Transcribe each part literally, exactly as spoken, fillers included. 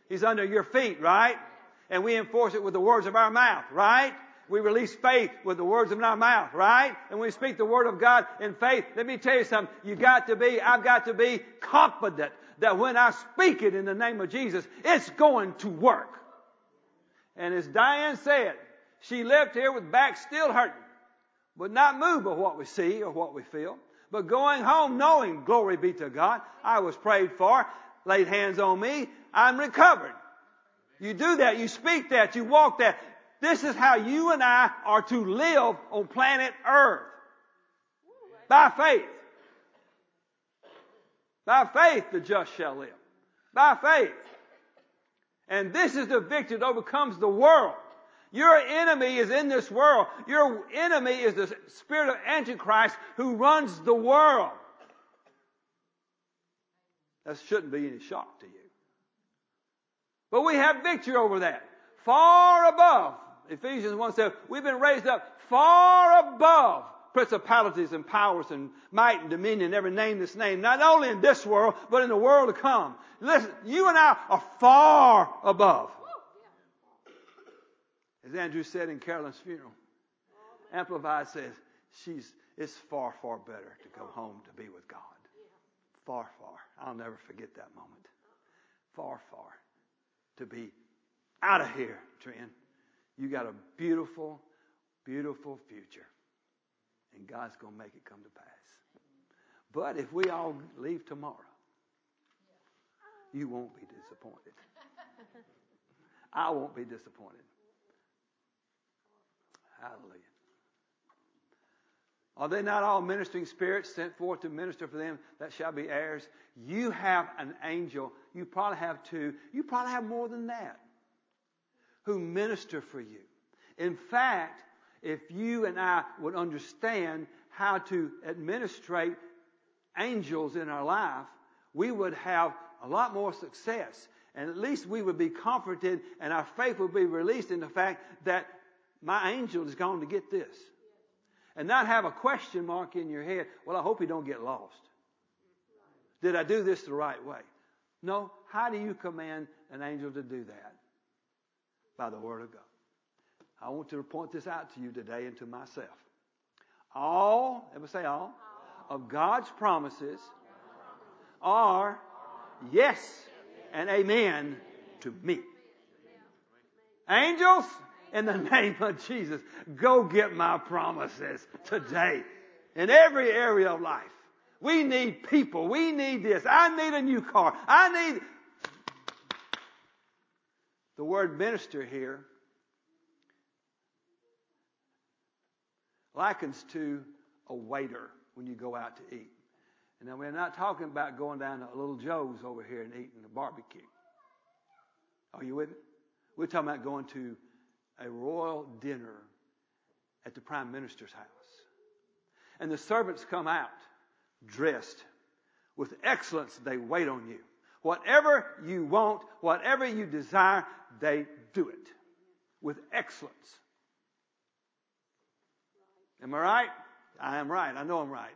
He's under your feet, right? And we enforce it with the words of our mouth, right? We release faith with the words of our mouth, right? And we speak the word of God in faith. Let me tell you something. You got to be, I've got to be confident that when I speak it in the name of Jesus, it's going to work. And as Diane said, she left here with back still hurting, but not moved by what we see or what we feel, but going home knowing, glory be to God, I was prayed for, laid hands on me, I'm recovered. You do that, you speak that, you walk that. This is how you and I are to live on planet Earth. By faith. By faith the just shall live. By faith. And this is the victory that overcomes the world. Your enemy is in this world. Your enemy is the spirit of Antichrist who runs the world. That shouldn't be any shock to you. But we have victory over that. Far above. Ephesians one says, we've been raised up far above principalities and powers and might and dominion, every name that's named, not only in this world, but in the world to come. Listen, you and I are far above. As Andrew said in Carolyn's funeral, Amplified says, she's, it's far, far better to go home to be with God. Far, far. I'll never forget that moment. Far, far. To be out of here, Trent. You got a beautiful, beautiful future. And God's going to make it come to pass. But if we all leave tomorrow, you won't be disappointed. I won't be disappointed. Hallelujah. Are they not all ministering spirits sent forth to minister for them that shall be heirs? You have an angel. You probably have two. You probably have more than that who minister for you. In fact, if you and I would understand how to administrate angels in our life, we would have a lot more success. And at least we would be comforted and our faith would be released in the fact that my angel is going to get this. And not have a question mark in your head. Well, I hope he don't get lost. Did I do this the right way? No. How do you command an angel to do that? By the Word of God. I want to point this out to you today and to myself. All, ever say all, of God's promises are yes and amen to me. Angels, in the name of Jesus, go get my promises today in every area of life. We need people. We need this. I need a new car. I need... The word minister here likens to a waiter when you go out to eat. And now we're not talking about going down to Little Joe's over here and eating a barbecue. Are you with me? We're talking about going to a royal dinner at the Prime Minister's house. And the servants come out dressed with excellence. They wait on you. Whatever you want, whatever you desire, they do it with excellence. Am I right? I am right. I know I'm right.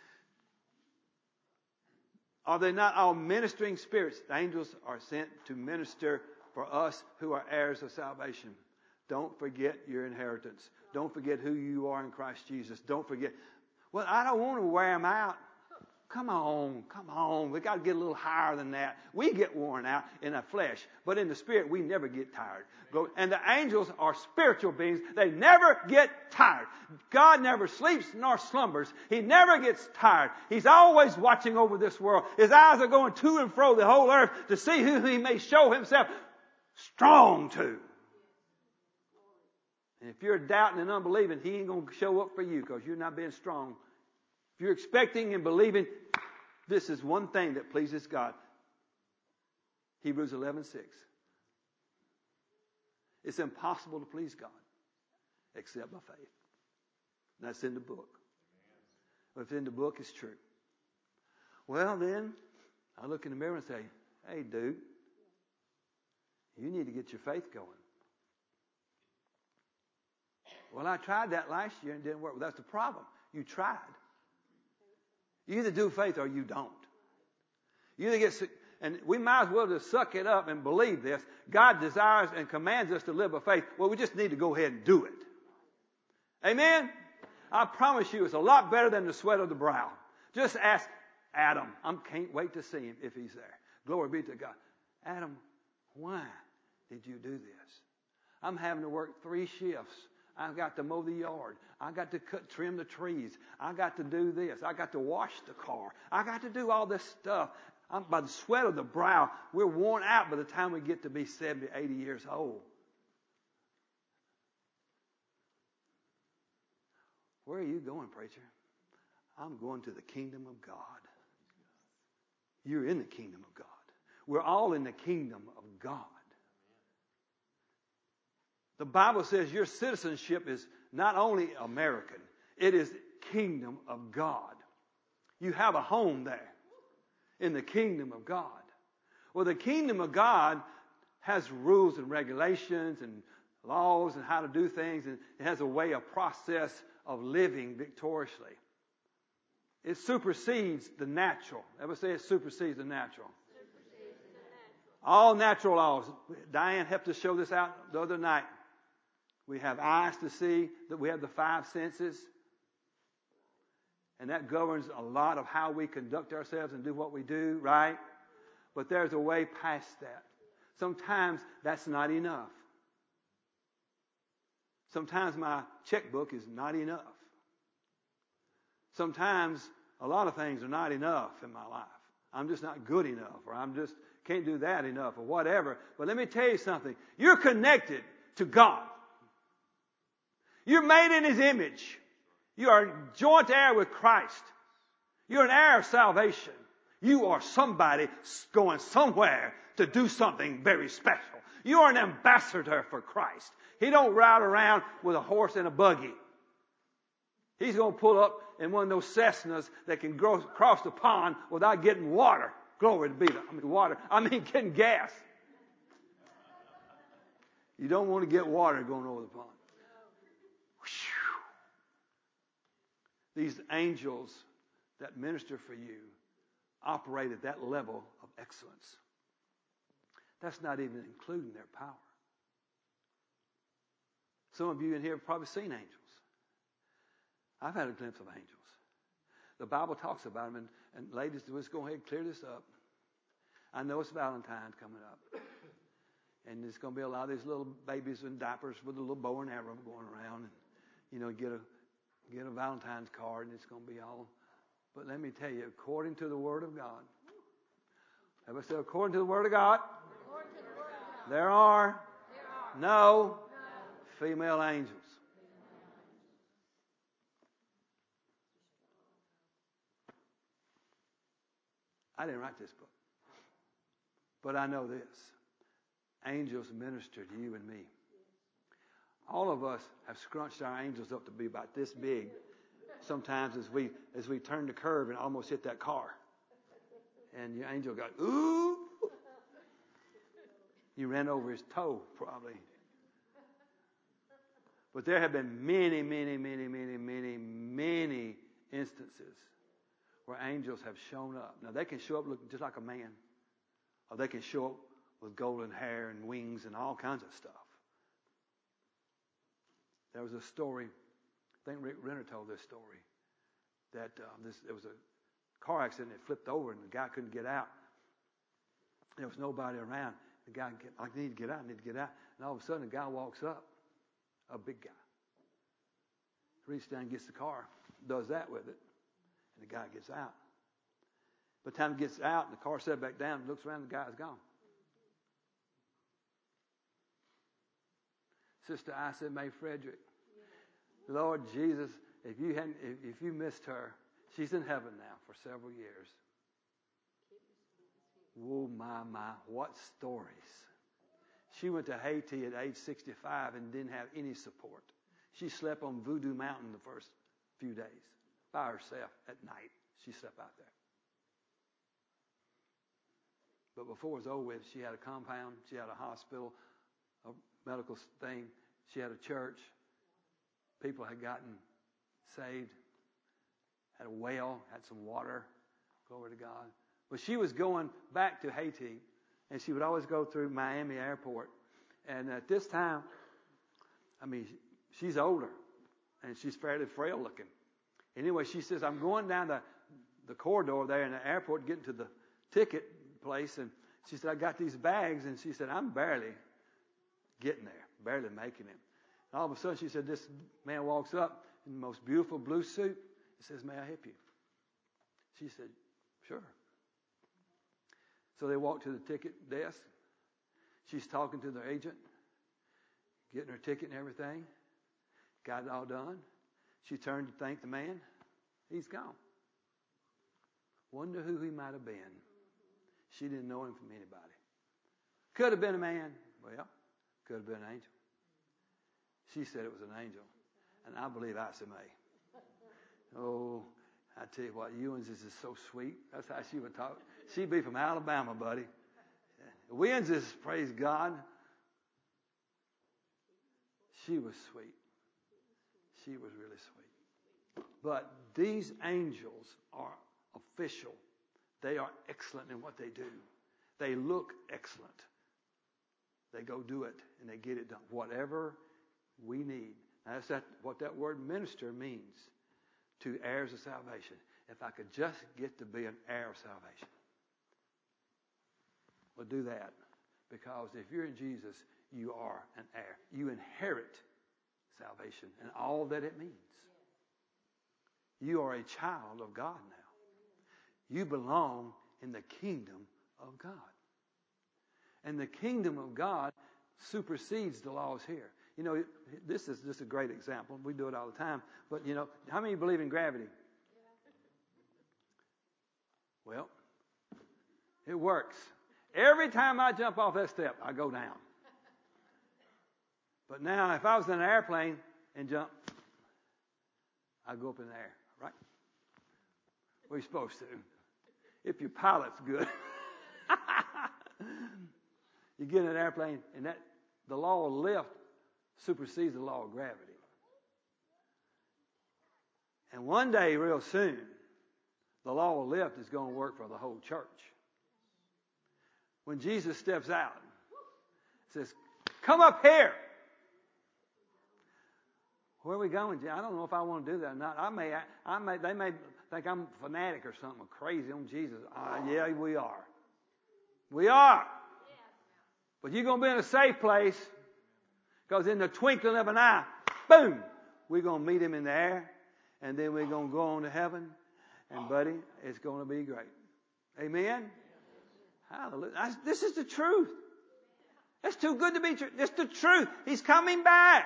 Are they not all ministering spirits? The angels are sent to minister for us who are heirs of salvation. Don't forget your inheritance. Don't forget who you are in Christ Jesus. Don't forget. Well, I don't want to wear them out. Come on, come on. We got to get a little higher than that. We get worn out in the flesh, but in the spirit, we never get tired. And the angels are spiritual beings. They never get tired. God never sleeps nor slumbers. He never gets tired. He's always watching over this world. His eyes are going to and fro the whole earth to see who he may show himself strong to. And if you're doubting and unbelieving, he ain't going to show up for you because you're not being strong. If you're expecting and believing, this is one thing that pleases God. Hebrews eleven six. It's impossible to please God except by faith. And that's in the book. If it's in the book, it's true. Well, then, I look in the mirror and say, hey, dude, you need to get your faith going. Well, I tried that last year and it didn't work. Well, that's the problem. You tried. You either do faith or you don't. You either get, And we might as well just suck it up and believe this. God desires and commands us to live by faith. Well, we just need to go ahead and do it. Amen? I promise you it's a lot better than the sweat of the brow. Just ask Adam. I can't wait to see him if he's there. Glory be to God. Adam, why did you do this? I'm having to work three shifts. I've got to mow the yard. I got to cut, trim the trees. I got to do this. I got to wash the car. I got to do all this stuff. I'm, by the sweat of the brow, we're worn out by the time we get to be seventy, eighty years old. Where are you going, preacher? I'm going to the kingdom of God. You're in the kingdom of God. We're all in the kingdom of God. The Bible says your citizenship is not only American, it is kingdom of God. You have a home there in the kingdom of God. Well, the kingdom of God has rules and regulations and laws and how to do things, and it has a way, a process of living victoriously. It supersedes the natural. Ever say it supersedes the natural? Supersedes the natural. All natural laws. Diane helped us show this out the other night. We have eyes to see, that we have the five senses. And that governs a lot of how we conduct ourselves and do what we do, right? But there's a way past that. Sometimes that's not enough. Sometimes my checkbook is not enough. Sometimes a lot of things are not enough in my life. I'm just not good enough, or I'm just can't do that enough, or whatever. But let me tell you something. You're connected to God. You're made in His image. You are joint heir with Christ. You're an heir of salvation. You are somebody going somewhere to do something very special. You are an ambassador for Christ. He don't ride around with a horse and a buggy. He's going to pull up in one of those Cessnas that can grow, cross the pond without getting water. Glory to be the, I mean water. I mean getting gas. You don't want to get water going over the pond. These angels that minister for you operate at that level of excellence. That's not even including their power. Some of you in here have probably seen angels. I've had a glimpse of angels. The Bible talks about them, and, and ladies, let's go ahead and clear this up. I know it's Valentine's coming up. And there's going to be a lot of these little babies in diapers with a little bow and arrow going around. And, you know, get a get a Valentine's card, and it's going to be all. But let me tell you, according to the Word of God. Have I said according to the Word of God? According to the Word of God. There are, there are. No, no female angels. I didn't write this book. But I know this. Angels minister to you and me. All of us have scrunched our angels up to be about this big. Sometimes as we as we turn the curve and almost hit that car. And your angel got, ooh. You ran over his toe, probably. But there have been many, many, many, many, many, many instances where angels have shown up. Now, they can show up looking just like a man. Or they can show up with golden hair and wings and all kinds of stuff. There was a story, I think Rick Renner told this story, that um, this, there was a car accident that flipped over and the guy couldn't get out. There was nobody around. The guy, get, I need to get out, I need to get out. And all of a sudden, the guy walks up, a big guy. Reaches down and gets the car, does that with it, and the guy gets out. By the time he gets out and the car set back down, looks around, the guy's gone. Sister I said, May Frederick, Lord Jesus, if you hadn't, if, if you missed her, she's in heaven now for several years. Oh my, my, what stories. She went to Haiti at age sixty-five and didn't have any support. She slept on Voodoo Mountain the first few days by herself at night. She slept out there. But before it was over with, she had a compound, she had a hospital, a medical thing, she had a church. People had gotten saved, had a well, had some water, glory to God. Well, she was going back to Haiti, and she would always go through Miami Airport. And at this time, I mean, she's older, and she's fairly frail looking. Anyway, she says, I'm going down the, the corridor there in the airport, getting to the ticket place, and she said, I got these bags, and she said, I'm barely getting there, barely making it. And all of a sudden, she said, this man walks up in the most beautiful blue suit. He says, may I help you? She said, sure. So they walked to the ticket desk. She's talking to the agent, getting her ticket and everything. Got it all done. She turned to thank the man. He's gone. Wonder who he might have been. She didn't know him from anybody. Could have been a man. Well, could have been an angel. She said it was an angel. And I believe I said may. Oh, I tell you what, Ewins is just so sweet. That's how she would talk. She'd be from Alabama, buddy. Wins is, praise God. She was sweet. She was really sweet. But these angels are official. They are excellent in what they do. They look excellent. They go do it, and they get it done. Whatever we need. Now, that's that, what that word minister means to heirs of salvation. If I could just get to be an heir of salvation. Well, do that. Because if you're in Jesus, you are an heir. You inherit salvation and all that it means. You are a child of God now. You belong in the kingdom of God. And the kingdom of God supersedes the laws here. You know, this is just a great example. We do it all the time. But, you know, how many believe in gravity? Well, it works. Every time I jump off that step, I go down. But now, if I was in an airplane and jump, I go up in the air, right? What are you supposed to? If your pilot's good. You get in an airplane, and that the law of lift supersedes the law of gravity. And one day, real soon, the law of lift is going to work for the whole church. When Jesus steps out, says, come up here. Where are we going, Jim? I don't know if I want to do that or not. I may, I may, they may think I'm a fanatic or something, crazy on Jesus. Uh, yeah, we are. We are. But you're going to be in a safe place, because in the twinkling of an eye, boom, we're going to meet him in the air, and then we're going to go on to heaven, and buddy, it's going to be great. Amen? Hallelujah. I, this is the truth. It's too good to be true. It's the truth. He's coming back.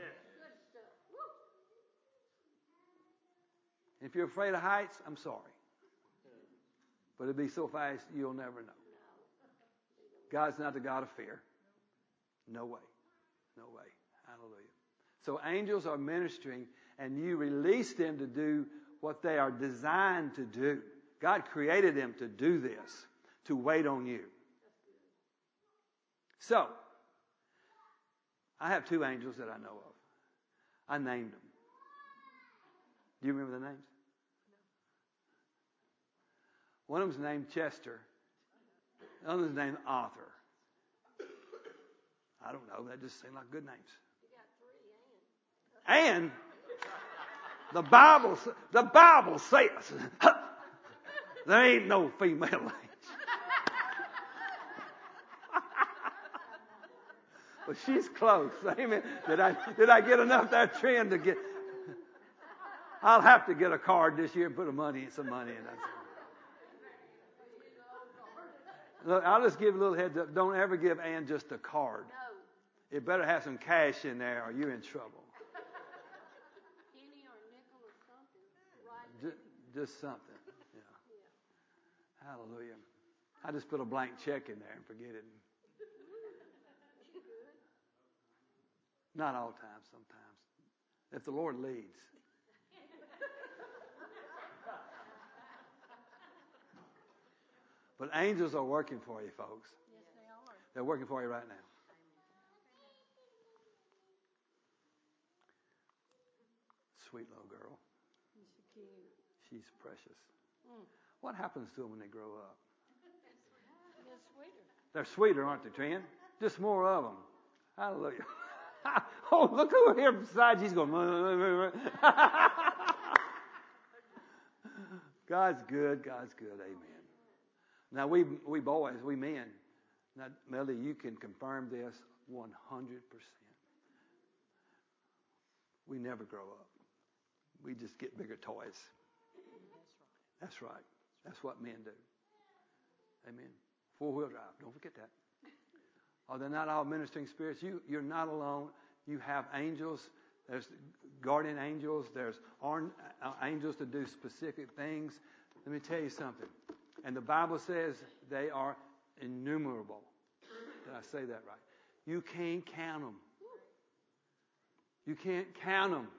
If you're afraid of heights, I'm sorry. But it'll be so fast you'll never know. God's not the God of fear. No way. No way. Hallelujah. So angels are ministering, and you release them to do what they are designed to do. God created them to do this, to wait on you. So, I have two angels that I know of. I named them. Do you remember the names? One of them's named Chester. The other's named Arthur. I don't know. That just seem like good names. And the Bible, the Bible says there ain't no female angel. Well, she's close. Amen. Did I did I get enough that trend to get? I'll have to get a card this year and put a money in some money in that. Look, I'll just give a little heads up. Don't ever give Ann just a card. No. It better have some cash in there, or you're in trouble. Penny or nickel or something. Right. Just, just something. Yeah. Yeah. Hallelujah. I just put a blank check in there and forget it. Not all times. Sometimes, if the Lord leads. But angels are working for you, folks. Yes, they are. They're working for you right now. Sweet little girl. She's cute. She's precious. Mm. What happens to them when they grow up? They're sweeter, aren't they, Trent? Just more of them. Hallelujah. Oh, look over here beside you. He's going. God's good. God's good. Amen. Now, we we boys, we men. Now, Melody, you can confirm this one hundred percent. We never grow up. We just get bigger toys. That's right. That's what men do. Amen. Four-wheel drive. Don't forget that. Oh, they're not all ministering spirits. You, you're not alone. You have angels. There's guardian angels. There's angels to do specific things. Let me tell you something. And the Bible says they are innumerable. Did I say that right? You can't count them. You can't count them.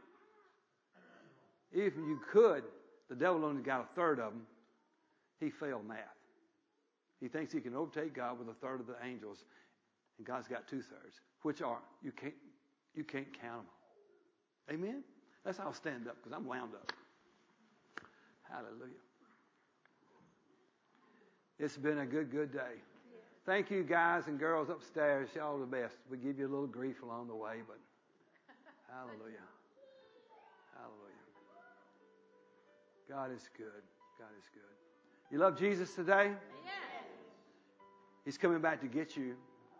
If you could, the devil only got a third of them. He failed math. He thinks he can overtake God with a third of the angels, and God's got two thirds, which are you can't you can't count them. Amen. That's how I'll stand up because I'm wound up. Hallelujah. It's been a good, good day. Thank you, guys and girls upstairs. Y'all are the best. We give you a little grief along the way, but hallelujah. Hallelujah. God is good. God is good. You love Jesus today? Yes. He's coming back to get you.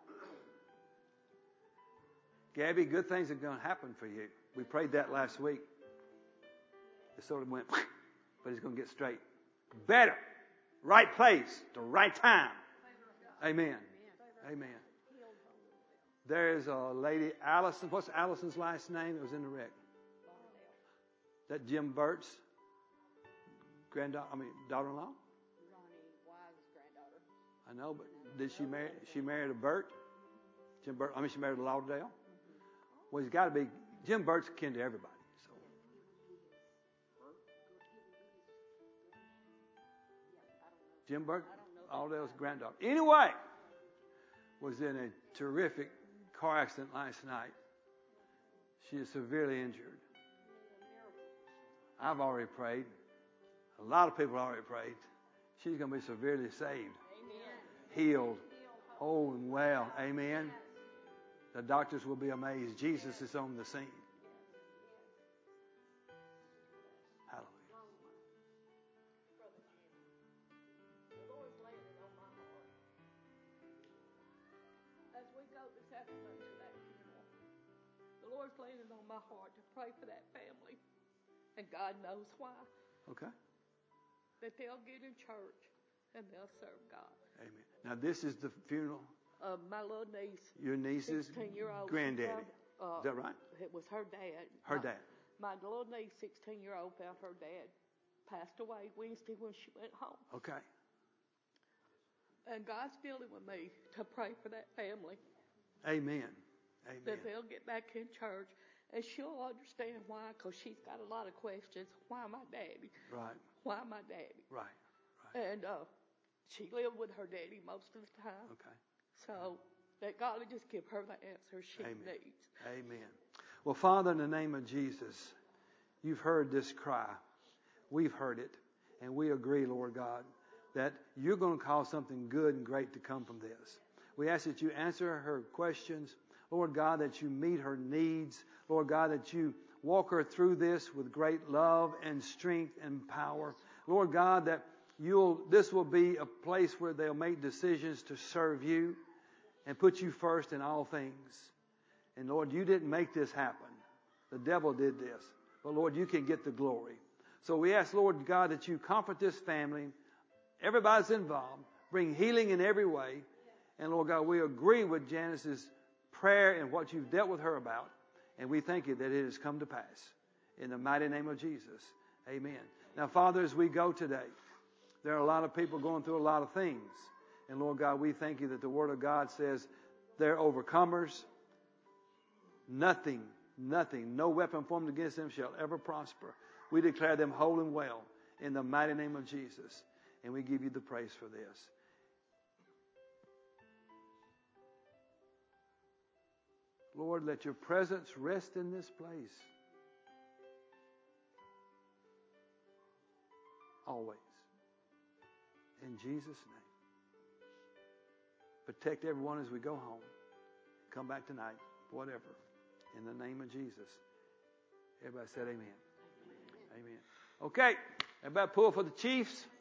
Gabby, good things are going to happen for you. We prayed that last week. It sort of went, but he's going to get straight. Better. Right place. The right time. Amen. Amen. There is a lady, Allison. What's Allison's last name? It was in the wreck. That Jim Burt's granddaughter, I mean, daughter-in-law? Ronnie Wise's granddaughter. I know, but did she marry, she married a Burt? Jim Burt, I mean, she married a Lauderdale? Mm-hmm. Well, he's got to be, Jim Burt's kin to everybody. So. Jim Burt, Lauderdale's granddaughter. Anyway, was in a terrific car accident last night. She is severely injured. I've already prayed. A lot of people already prayed. She's going to be severely saved. Amen. Healed. Whole and well. Amen. The doctors will be amazed. Jesus is on the scene. Hallelujah. The Lord's laying it on my heart. As we go this afternoon to that funeral, the Lord's laying it on my heart to pray for that family. And God knows why. Okay. That they'll get in church and they'll serve God. Amen. Now this is the funeral. Uh, my little niece. Your niece's sixteen-year-old granddaddy. Uh, is that right? It was her dad. Her my, dad. My little niece, sixteen-year-old, found her dad passed away Wednesday when she went home. Okay. And God's dealing with me to pray for that family. Amen. Amen. That they'll get back in church. And she'll understand why, because she's got a lot of questions. Why my daddy? Right. Why my daddy? Right. Right. And uh, she lived with her daddy most of the time. Okay. So that God will just give her the answer she Amen. needs. Amen. Well, Father, in the name of Jesus, you've heard this cry. We've heard it. And we agree, Lord God, that you're going to cause something good and great to come from this. We ask that you answer her questions. Lord God, that you meet her needs. Lord God, that you walk her through this with great love and strength and power. Lord God, that you'll this will be a place where they'll make decisions to serve you and put you first in all things. And Lord, you didn't make this happen. The devil did this. But Lord, you can get the glory. So we ask, Lord God, that you comfort this family. Everybody's involved. Bring healing in every way. And Lord God, we agree with Janice's prayer and what you've dealt with her about. And we thank you that it has come to pass. In the mighty name of Jesus. Amen. Now, Father, as we go today, there are a lot of people going through a lot of things. And Lord God, we thank you that the Word of God says they're overcomers. Nothing, nothing, no weapon formed against them shall ever prosper. We declare them whole and well in the mighty name of Jesus. And we give you the praise for this. Lord, let your presence rest in this place. Always. In Jesus' name. Protect everyone as we go home. Come back tonight, whatever. In the name of Jesus. Everybody said amen. Amen. Amen. Okay. Everybody pull for the Chiefs.